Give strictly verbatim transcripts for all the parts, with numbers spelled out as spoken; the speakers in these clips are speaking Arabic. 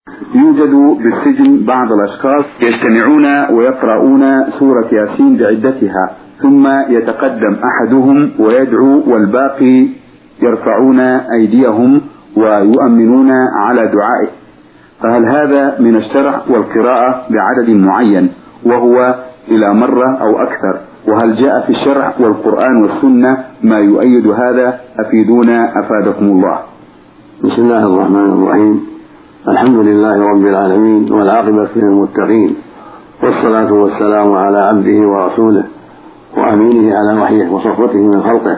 يوجد بالسجن بعض الأشخاص يجتمعون ويقرؤون سورة ياسين بعدتها، ثم يتقدم أحدهم ويدعو والباقي يرفعون أيديهم ويؤمنون على دعائه، فهل هذا من الشرع والقراءة بعدد معين وهو إلى مرة أو أكثر؟ وهل جاء في الشرع والقرآن والسنة ما يؤيد هذا؟ أفيدونا أفادكم الله. بسم الله الرحمن الرحيم. الحمد لله رب العالمين والعاقبة للمتقين، والصلاة والسلام على عبده ورسوله وأمينه على وحيه وصفوته من خلقه،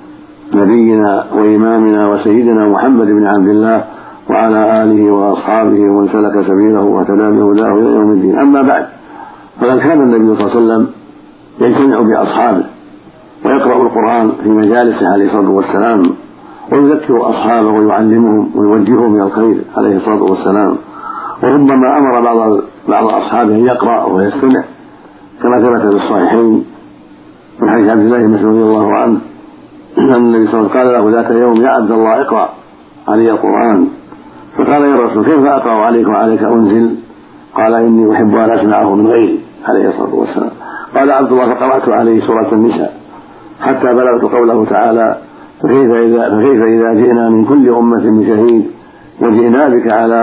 نبينا وإمامنا وسيدنا محمد بن عبد الله وعلى آله وأصحابه ومن سلك سبيله واهتدى بهداه إلى يوم الدين. أما بعد، فقد كان النبي صلى الله عليه وسلم يجتمع بأصحابه ويقرأ القرآن في مجالسه عليه الصلاة والسلام، ويذكر أصحابه ويعلمهم ويوجههم إلى الخير عليه الصلاة والسلام، وربما أمر بعض بعض أصحابه أن يقرأ ويستمع، كما ثبت في الصحيحين من حديث عبد الله بن مسعود رضي الله عنه أن النبي صلى الله عليه وسلم قال له ذات يوم: يا عبد الله، اقرأ علي القرآن. فقال: يا رسول، كيف أقرأ عليك وعليك أنزل؟ قال: إني أحب أن أسمعه من غيري عليه الصلاة والسلام. قال عبد الله: فقرأت عليه سورة النساء حتى بلغت قوله تعالى: فكيف إذا, فكيف إذا جئنا من كل أمة بشهيد وجئنا بك على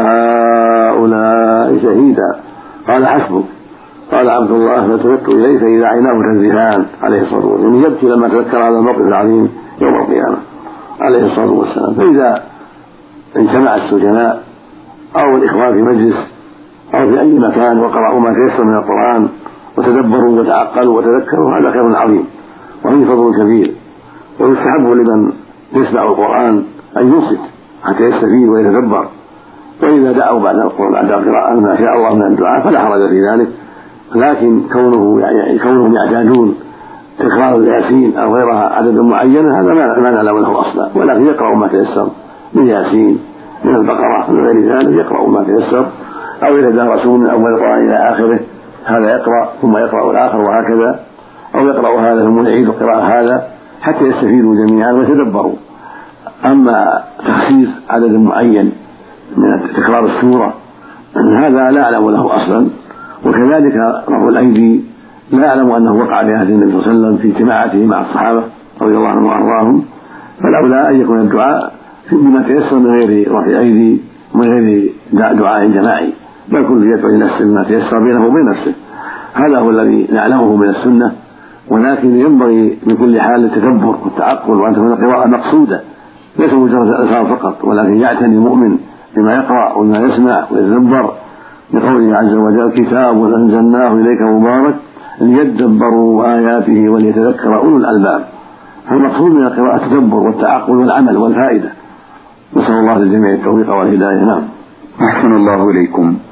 هؤلاء شهيدا. قال: حسبك. قال عبد الله: فالتفت إليه فإذا عيناه تذرفان عليه الصلاة والسلام، يبكي لما تذكر هذا الموقف العظيم يوم القيامة عليه الصلاة والسلام. فإذا اجتمع السجناء أو الإخوان في مجلس أو في أي مكان وقرأوا ما تيسر من القرآن وتدبروا وتعقلوا وتذكروا، هذا خير عظيم وفيه فضل كبير، ويستحب لمن يسمع القرآن أن ينصت حتى يستفيد ويتدبر. وإذا دعوا بعد القرآن بعد القراءة ما شاء الله من الدعاء فلا حرج في ذلك، لكن كونه يعني كونهم يعتادون تكرار الياسين أو غيرها عددا معينا هذا ما نعلم له أصلا، ولكن يقرأوا ما تيسر من ياسين من البقرة من غير ذلك، يقرأوا ما تيسر، أو يتدارسون من أول القرآن إلى آخره، هذا يقرأ ثم يقرأ الآخر وهكذا، أو يقرأ هذا ثم يعيد القراءة هذا حتى يستفيدوا جميعا ويتدبروا. أما تخصيص عدد معين من تكرار السورة هذا لا أعلم له أصلا، وكذلك رفع الأيدي لا أعلم أنه وقع في عهد النبي صلى الله عليه وسلم في اجتماعاته مع الصحابة رضي الله عنهم وأرضاهم، فالأولى أن يكون الدعاء بما تيسر من غير رفع أيدي ومن غير دعاء جماعي، بل كل يدعو لنفسه بما تيسر بينه وبين نفسه. هذا هو الذي نعلمه من السنة، ولكن ينبغي بكل حال التدبر والتعقل، وأن تكون القراءة مقصودة ليس مجرد الألفاظ فقط، ولكن يعتني المؤمن بما يقرأ وما يسمع ويتدبر، لقوله عز وجل: كتاب أنزلناه إليك مبارك ليدبروا آياته وليتذكر أولو الألباب. فالمقصود من القراءة التدبر والتعقل والعمل والفائدة. نسأل الله للجميع التوفيق والهداية. نعم. أحسن الله إليكم.